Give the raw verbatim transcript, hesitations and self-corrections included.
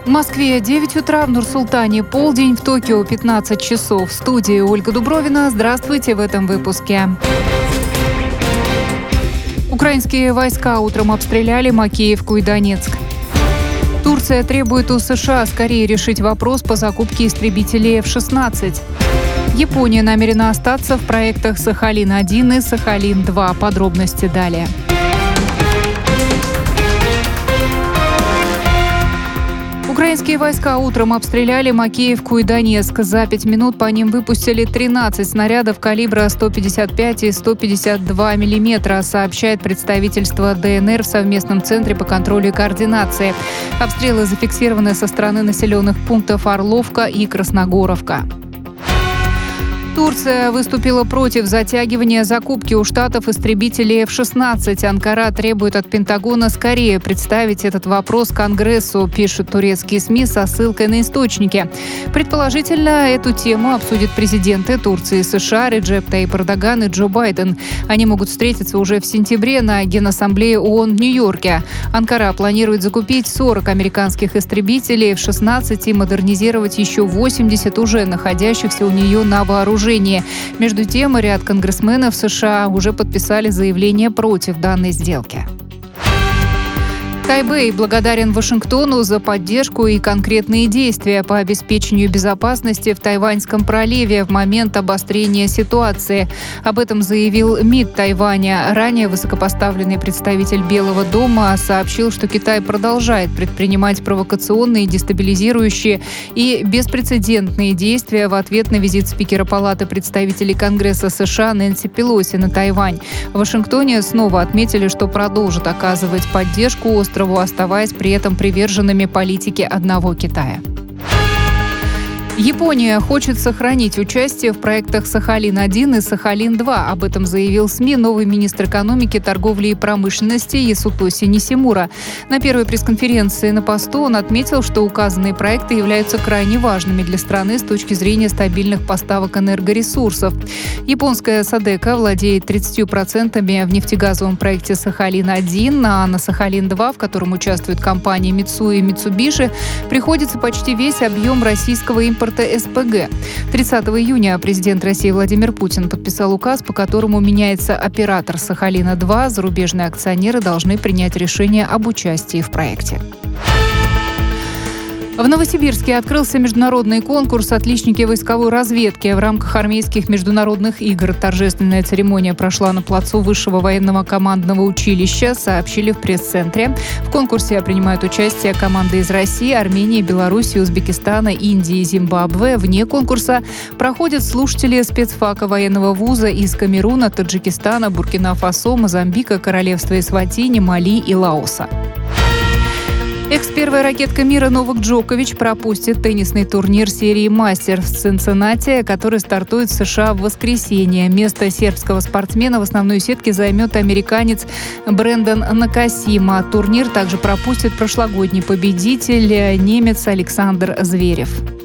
В Москве девять утра, в Нур-Султане полдень, в Токио пятнадцать часов. В студии Ольга Дубровина. Здравствуйте в этом выпуске. Украинские войска утром обстреляли Макеевку и Донецк. Турция требует у США скорее решить вопрос по закупке истребителей эф шестнадцать. Япония намерена остаться в проектах Сахалин один и Сахалин два. Подробности далее. Украинские войска утром обстреляли Макеевку и Донецк. За пять минут по ним выпустили тринадцать снарядов калибра сто пятьдесят пять и сто пятьдесят два миллиметра, сообщает представительство Дэ Эн Эр в совместном центре по контролю и координации. Обстрелы зафиксированы со стороны населенных пунктов Орловка и Красногоровка. Турция выступила против затягивания закупки у Штатов истребителей эф шестнадцать. Анкара требует от Пентагона скорее представить этот вопрос Конгрессу, пишут турецкие СМИ со ссылкой на источники. Предположительно, эту тему обсудят президенты Турции и США Реджеп Тайип Эрдоган и Джо Байден. Они могут встретиться уже в сентябре на Генассамблее ООН в Нью-Йорке. Анкара планирует закупить сорок американских истребителей эф шестнадцать и модернизировать еще восемьдесят уже находящихся у нее на вооружении. Между тем, ряд конгрессменов США уже подписали заявление против данной сделки. Тайбэй благодарен Вашингтону за поддержку и конкретные действия по обеспечению безопасности в Тайваньском проливе в момент обострения ситуации. Об этом заявил МИД Тайваня. Ранее высокопоставленный представитель Белого дома сообщил, что Китай продолжает предпринимать провокационные, дестабилизирующие и беспрецедентные действия в ответ на визит спикера Палаты представителей Конгресса США Нэнси Пелоси на Тайвань. В Вашингтоне снова отметили, что продолжат оказывать поддержку острову, оставаясь при этом приверженными политике одного Китая. Япония хочет сохранить участие в проектах Сахалин один и Сахалин два. Об этом заявил СМИ новый министр экономики, торговли и промышленности Ясутоси Нисимура. На первой пресс-конференции на посту он отметил, что указанные проекты являются крайне важными для страны с точки зрения стабильных поставок энергоресурсов. Японская Садэко владеет тридцатью процентами в нефтегазовом проекте Сахалин один, а на Сахалин два, в котором участвуют компании Mitsui и Mitsubishi, приходится почти весь объем российского импорта эс пэ гэ. тридцатого июня президент России Владимир Путин подписал указ, по которому меняется оператор Сахалина два. Зарубежные акционеры должны принять решение об участии в проекте. В Новосибирске открылся международный конкурс «Отличники войсковой разведки» в рамках армейских международных игр. Торжественная церемония прошла на плацу Высшего военного командного училища, сообщили в пресс-центре. В конкурсе принимают участие команды из России, Армении, Беларуси, Узбекистана, Индии и Зимбабве. Вне конкурса проходят слушатели спецфака военного вуза из Камеруна, Таджикистана, Буркина-Фасо, Мозамбика, Королевства Эсватини, Мали и Лаоса. Экс-первая ракетка мира Новак Джокович пропустит теннисный турнир серии «Мастерс» в Цинциннати, который стартует в США в воскресенье. Место сербского спортсмена в основной сетке займет американец Брэндон Накасима. Турнир также пропустит прошлогодний победитель немец Александр Зверев.